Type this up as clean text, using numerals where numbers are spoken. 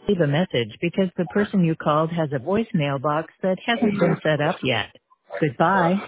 Leave a message because the person you called has a voicemail box that hasn't been set up yet. Goodbye.